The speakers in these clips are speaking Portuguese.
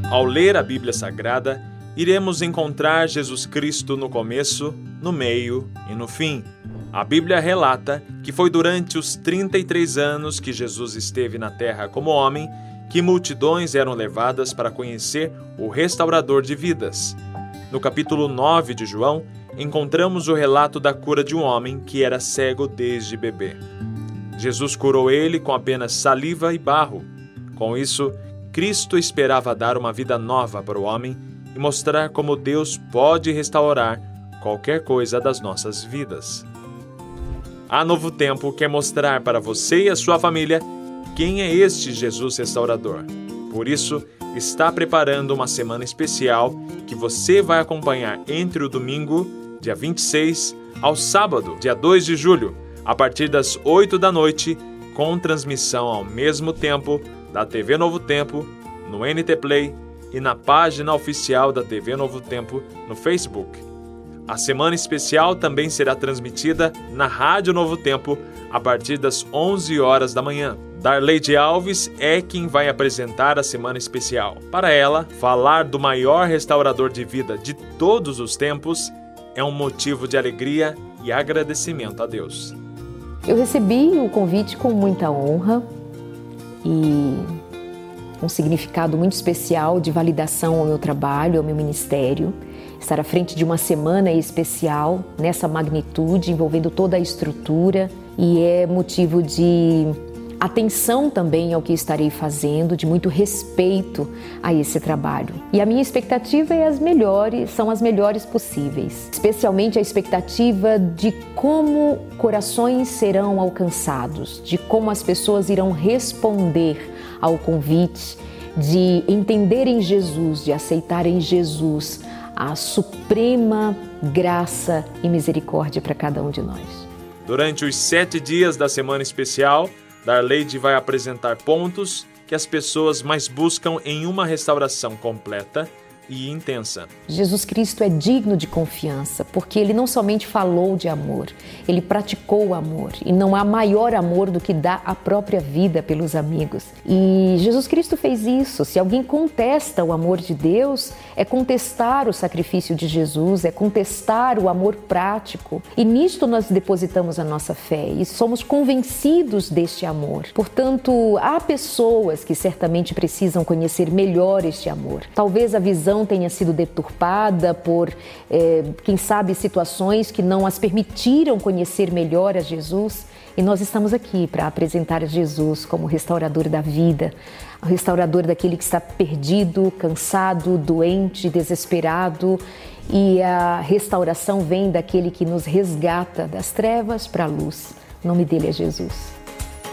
Ao ler a Bíblia Sagrada, iremos encontrar Jesus Cristo no começo, no meio e no fim. A Bíblia relata que foi durante os 33 anos que Jesus esteve na terra como homem que multidões eram levadas para conhecer o restaurador de vidas. No capítulo 9 de João, encontramos o relato da cura de um homem que era cego desde bebê. Jesus curou ele com apenas saliva e barro. Com isso, Cristo esperava dar uma vida nova para o homem e mostrar como Deus pode restaurar qualquer coisa das nossas vidas. A Novo Tempo quer mostrar para você e a sua família quem é este Jesus restaurador. Por isso, está preparando uma semana especial que você vai acompanhar entre o domingo, dia 26, ao sábado, dia 2 de julho, a partir das 8 da noite, com transmissão ao mesmo tempo da TV Novo Tempo, no NT Play e na página oficial da TV Novo Tempo no Facebook. A semana especial também será transmitida na Rádio Novo Tempo a partir das 11 horas da manhã. Darleide Alves é quem vai apresentar a semana especial. Para ela, falar do maior restaurador de vida de todos os tempos é um motivo de alegria e agradecimento a Deus. Eu recebi o convite com muita honra e um significado muito especial de validação ao meu trabalho, ao meu ministério. Estar à frente de uma semana especial, nessa magnitude, envolvendo toda a estrutura, e é motivo de atenção também ao que estarei fazendo, de muito respeito a esse trabalho. E a minha expectativa são as melhores possíveis, especialmente a expectativa de como corações serão alcançados, de como as pessoas irão responder ao convite, de entenderem Jesus, de aceitarem Jesus, a suprema graça e misericórdia para cada um de nós. Durante os 7 dias da semana especial, Darleide vai apresentar pontos que as pessoas mais buscam em uma restauração completa e intensa. Jesus Cristo é digno de confiança, porque Ele não somente falou de amor, Ele praticou o amor. E não há maior amor do que dar a própria vida pelos amigos. E Jesus Cristo fez isso. Se alguém contesta o amor de Deus, é contestar o sacrifício de Jesus, é contestar o amor prático. E nisto nós depositamos a nossa fé e somos convencidos deste amor. Portanto, há pessoas que certamente precisam conhecer melhor este amor. Talvez a visão tenha sido deturpada por, quem sabe, situações que não as permitiram conhecer melhor a Jesus. E nós estamos aqui para apresentar Jesus como restaurador da vida, o restaurador daquele que está perdido, cansado, doente, desesperado. E a restauração vem daquele que nos resgata das trevas para a luz. O nome dele é Jesus.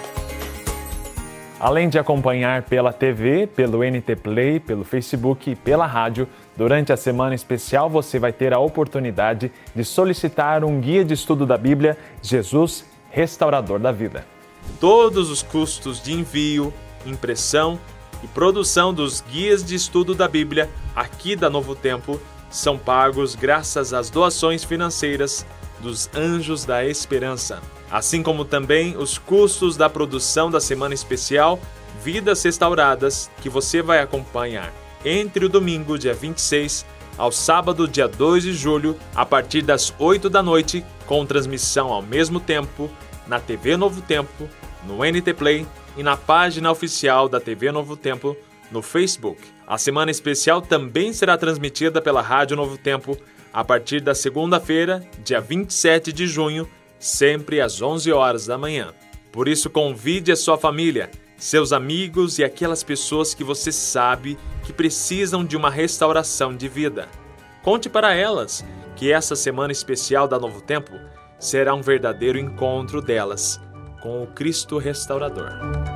Além de acompanhar pela TV, pelo NT Play, pelo Facebook e pela rádio, durante a semana especial você vai ter a oportunidade de solicitar um guia de estudo da Bíblia, Jesus, Restaurador da Vida. Todos os custos de envio, impressão e produção dos guias de estudo da Bíblia aqui da Novo Tempo são pagos graças às doações financeiras dos Anjos da Esperança, assim como também os custos da produção da semana especial Vidas Restauradas, que você vai acompanhar entre o domingo, dia 26, ao sábado, dia 2 de julho, a partir das 8 da noite, com transmissão ao mesmo tempo na TV Novo Tempo, no NT Play e na página oficial da TV Novo Tempo no Facebook. A semana especial também será transmitida pela Rádio Novo Tempo a partir da segunda-feira, dia 27 de junho, sempre às 11 horas da manhã. Por isso, convide a sua família, seus amigos e aquelas pessoas que você sabe que precisam de uma restauração de vida. Conte para elas que essa semana especial da Novo Tempo será um verdadeiro encontro delas com o Cristo Restaurador.